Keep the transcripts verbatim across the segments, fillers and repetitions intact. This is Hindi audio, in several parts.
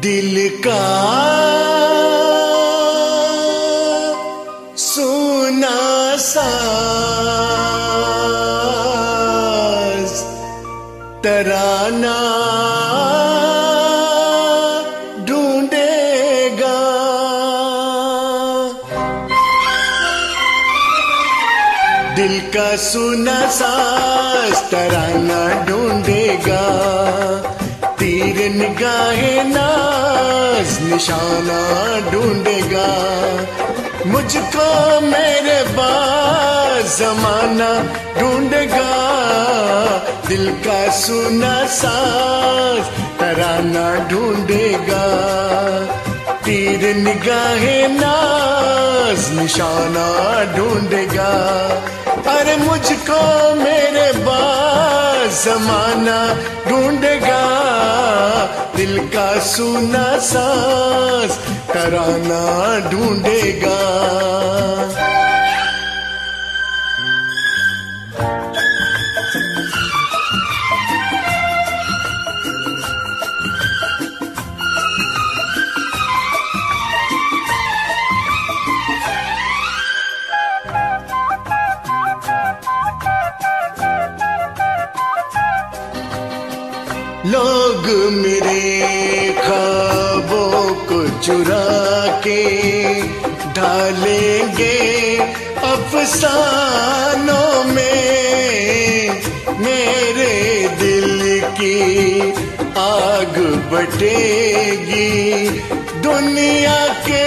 दिल का सुना साज तराना ढूंढेगा। दिल का सुना साज तराना ढूंढेगा। तीर निगाहे नाज निशाना ढूंढेगा। मुझको मेरे बाज जमाना ढूंढेगा। दिल का सुना साज तराना ढूंढेगा। तीर निगाहे नाज निशाना ढूंढेगा। अरे मुझको मेरे बाज जमाना ढूंढेगा। दिल का सुना साज तराना ढूंढेगा। लोग मेरे ख्वाबों को चुरा के ढालेंगे अफसानों में। मेरे दिल की आग बटेगी दुनिया के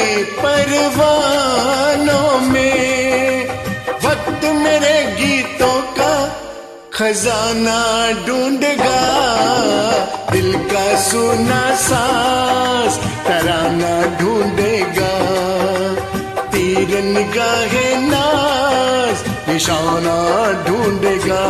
परवानों में। वक्त मेरे गीतों का खजाना ढूंढेगा। दिल का सुना साज तराना ढूंढेगा। तीर निगाहे नाज निशाना ढूंढेगा।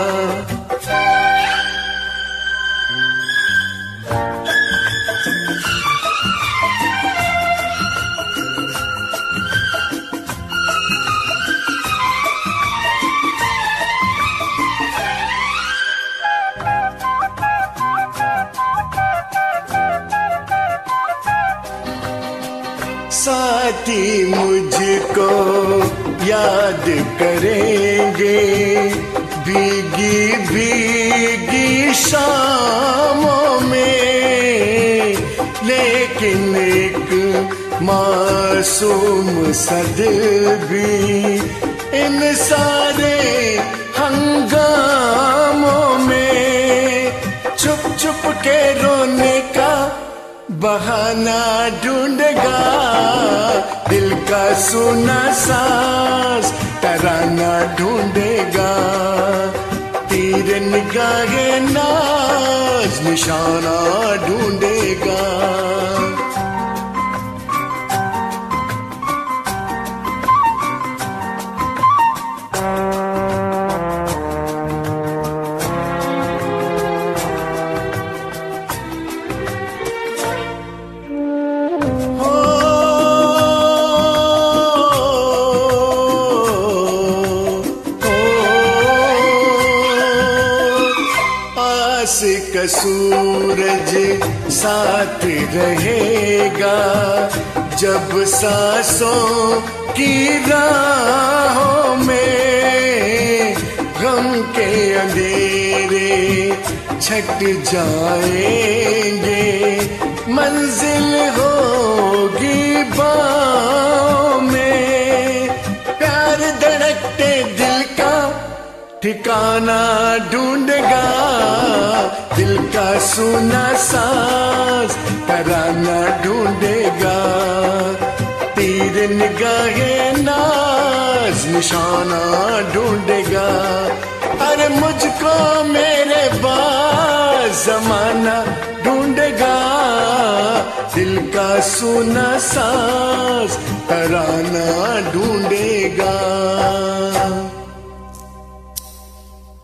साथी मुझको याद करेंगे भीगी भीगी शामों में। लेकिन एक मासूम सा दिल भी इन सारे हंगामों में छुप छुप के रोने का बहाना ढूंढेगा। दिल का सुना साज तराना ढूंढेगा। तीर निगाहे नाज निशाना ढूंढेगा। का सूरज साथ रहेगा जब सांसों की राहों में गम के अंधेरे छट जाएंगे। मंजिल होगी बाहों में। प्यार धड़कते दिल का ठिकाना ढूंढेगा। दिल का सुना साज तराना ढूंढेगा। तीर निगाहे नाज निशाना ढूंढेगा। अरे मुझको मेरे बाज जमाना ढूंढेगा। दिल का सुना साज तराना ढूंढेगा।